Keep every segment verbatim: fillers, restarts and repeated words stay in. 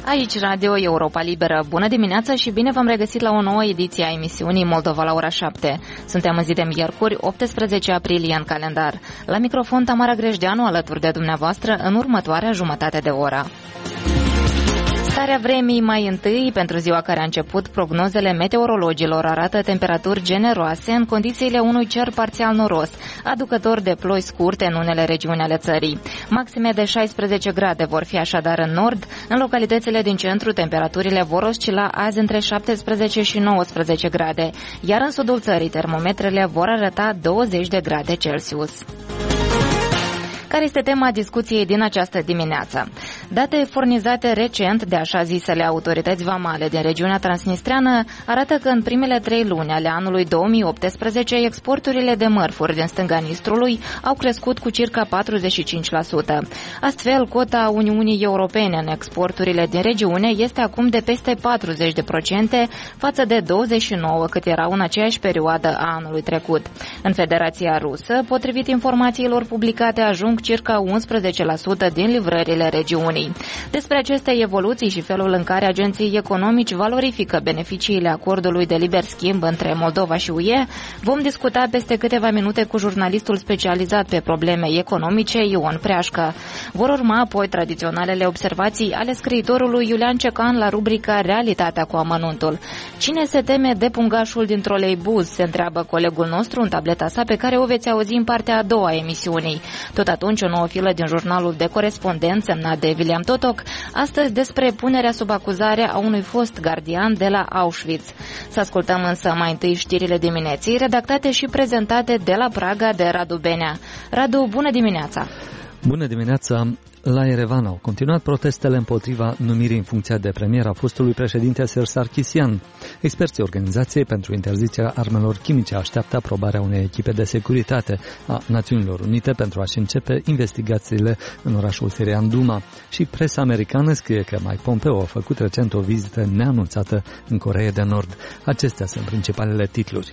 Aici Radio Europa Liberă. Bună dimineața și bine v-am regăsit la o nouă ediție a emisiunii Moldova la ora șapte. Suntem în zi de miercuri, optsprezece aprilie în calendar. La microfon Tamara Grejdeanu alături de dumneavoastră în următoarea jumătate de oră. Starea vremii mai întâi, pentru ziua care a început, prognozele meteorologilor arată temperaturi generoase în condițiile unui cer parțial noros, aducător de ploi scurte în unele regiuni ale țării. Maxime de șaisprezece grade vor fi așadar în nord, în localitățile din centru temperaturile vor oscila azi între șaptesprezece și nouăsprezece grade, iar în sudul țării termometrele vor arăta douăzeci de grade Celsius. Care este tema discuției din această dimineață? Date furnizate recent de așa zisele autorități vamale din regiunea transnistreană arată că în primele trei luni ale anului două mii optsprezece exporturile de mărfuri din stânga Nistrului au crescut cu circa patruzeci și cinci la sută. Astfel, cota Uniunii Europene în exporturile din regiune este acum de peste patruzeci de procente față de douăzeci și nouă cât erau în aceeași perioadă a anului trecut. În Federația Rusă, potrivit informațiilor publicate, ajung circa unsprezece la sută din livrările regiunii. Despre aceste evoluții și felul în care agenții economici valorifică beneficiile acordului de liber schimb între Moldova și U E, vom discuta peste câteva minute cu jurnalistul specializat pe probleme economice Ion Preașcă. Vor urma apoi tradiționalele observații ale scriitorului Iulian Cecan la rubrica Realitatea cu amănuntul. Cine se teme de pungașul din troleibuz, se întreabă colegul nostru în tableta sa, pe care o veți auzi în partea a doua a emisiunii. Tot atunci, o nouă filă din jurnalul de corespondent semnat de William Totoc, astăzi despre punerea sub acuzare a unui fost gardian de la Auschwitz. Să ascultăm însă mai întâi știrile dimineții, redactate și prezentate de la Praga de Radu Benea. Radu, bună dimineața! Bună dimineața! La Erevan au continuat protestele împotriva numirii în funcția de premier a fostului președinte Serge Sarkisian. Experții Organizației pentru Interzicerea Armelor Chimice așteaptă aprobarea unei echipe de securitate a Națiunilor Unite pentru a-și începe investigațiile în orașul sirian Duma. Și presa americană scrie că Mike Pompeo a făcut recent o vizită neanunțată în Coreea de Nord. Acestea sunt principalele titluri.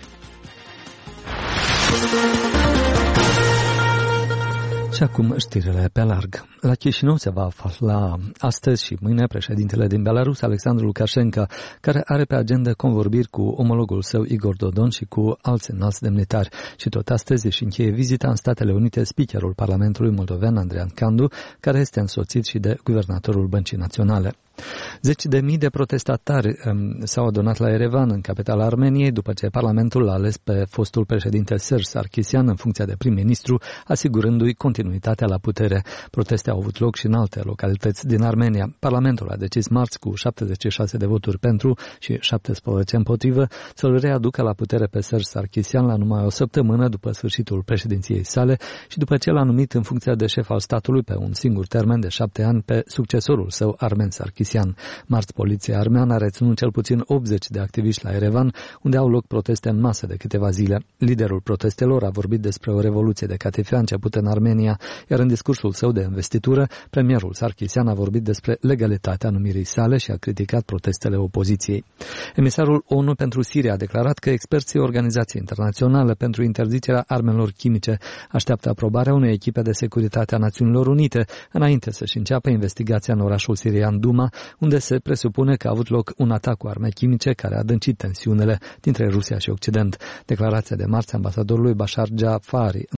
Și acum știrile pe larg. La Chișinău se va afla astăzi și mâine președintele din Belarus, Alexandru Lukashenko, care are pe agenda convorbiri cu omologul său Igor Dodon și cu alți înalți demnitari. Și tot astăzi își încheie vizita în Statele Unite speakerul Parlamentului moldovean Andrean Candu, care este însoțit și de guvernatorul Băncii Naționale. Zeci de mii de protestatari um, s-au adunat la Erevan, în capitala Armeniei, după ce Parlamentul l-a ales pe fostul președinte Serge Sarkisian în funcția de prim-ministru, asigurându-i continuitatea la putere. Proteste au avut loc și în alte localități din Armenia. Parlamentul a decis marți cu șaptezeci și șase de voturi pentru și șaptesprezece împotrivă să-l readucă la putere pe Serge Sarkisian la numai o săptămână după sfârșitul președinției sale și după ce l-a numit în funcția de șef al statului pe un singur termen de șapte ani pe succesorul său, Armen Sarkisian. Marți, poliția armeană a reținut cel puțin optzeci de activiști la Erevan, unde au loc proteste în masă de câteva zile. Liderul protestelor a vorbit despre o revoluție de catifea începută în Armenia, iar în discursul său de investitură, premierul Sarkisian a vorbit despre legalitatea numirii sale și a criticat protestele opoziției. Emisarul ONU pentru Siria a declarat că experții Organizației Internaționale pentru Interzicerea Armelor Chimice așteaptă aprobarea unei echipe de securitate a Națiunilor Unite înainte să-și înceapă investigația în orașul sirian Duma, unde se presupune că a avut loc un atac cu arme chimice care a adâncit tensiunile dintre Rusia și Occident. Declarația de marți ambasadorului Bashar Jafari